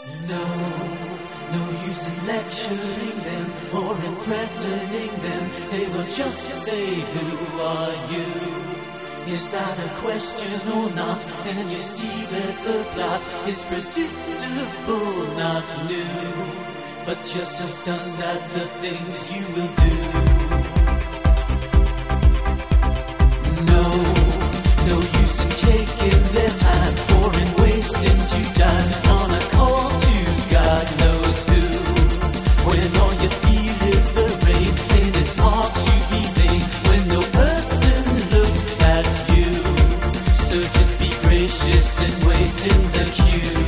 No, no use in lecturing them or in threatening them. They will just say, who are you? Is that a question or not? And you see that the plot is predictable, not new, but just astounded at the things you will do. No use in taking their time or in wasting 2 times on a call to God knows who. When all you feel is the rain and it's hard to remain when no person looks at you. So just be gracious and wait in the queue.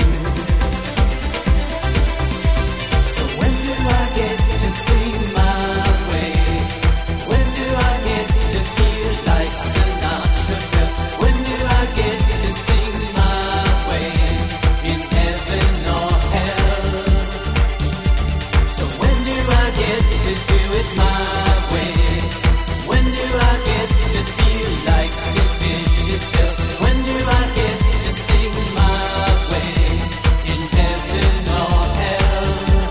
So when do I get to sing my way? When do I get to feel like Sinatra? When do I get to sing my way in heaven or hell? So when do I get to do it my way? When do I get to feel like Sid Vicious still? When do I get to sing my way in heaven or hell?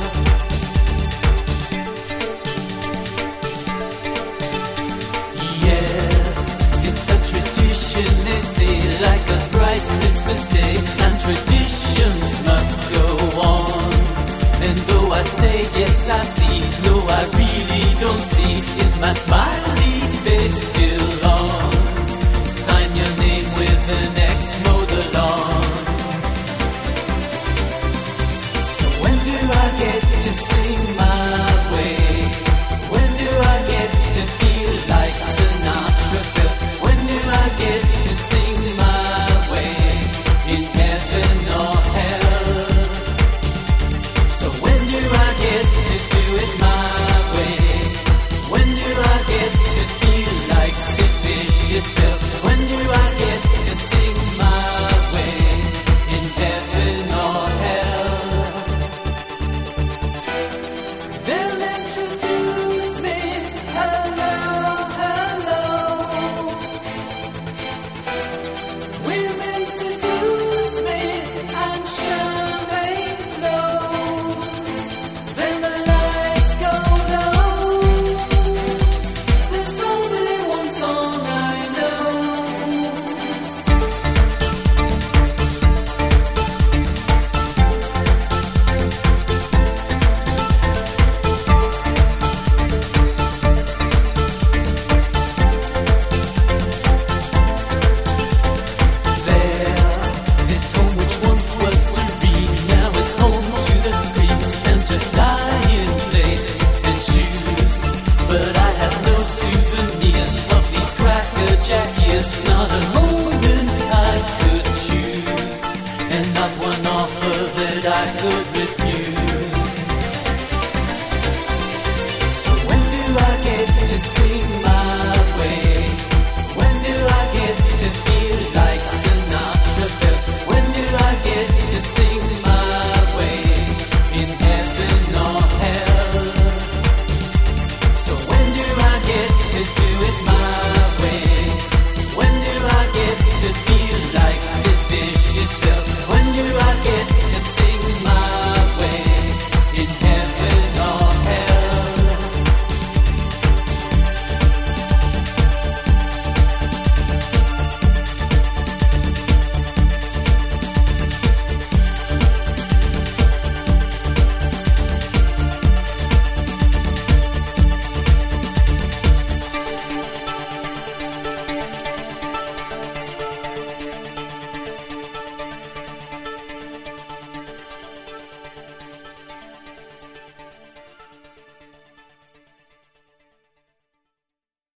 Yes, it's a tradition, they say, like a bright Christmas day, and traditions must go on. And though I say yes I see, no I really don't see, is my smiley face still on? Sign your name with an X, mow the lawn. So when do I get to sing my way? When do I get to feel like Sinatra? When do I get to sing my way in heaven or hell? So when do I get to do it my way? When do I get to feel like Sid Vicious still? When do I get to sing my way in heaven or hell? They'll introduce me, hello, hello. Women seduce me and champagne flows. Then the lights go low. There's only one song I know. This home which once was serene now is home to the screens and to flying plates and shoes. But I have no souvenirs of these Cracker Jack years, not a moment I could choose, and not one offer that I could refuse.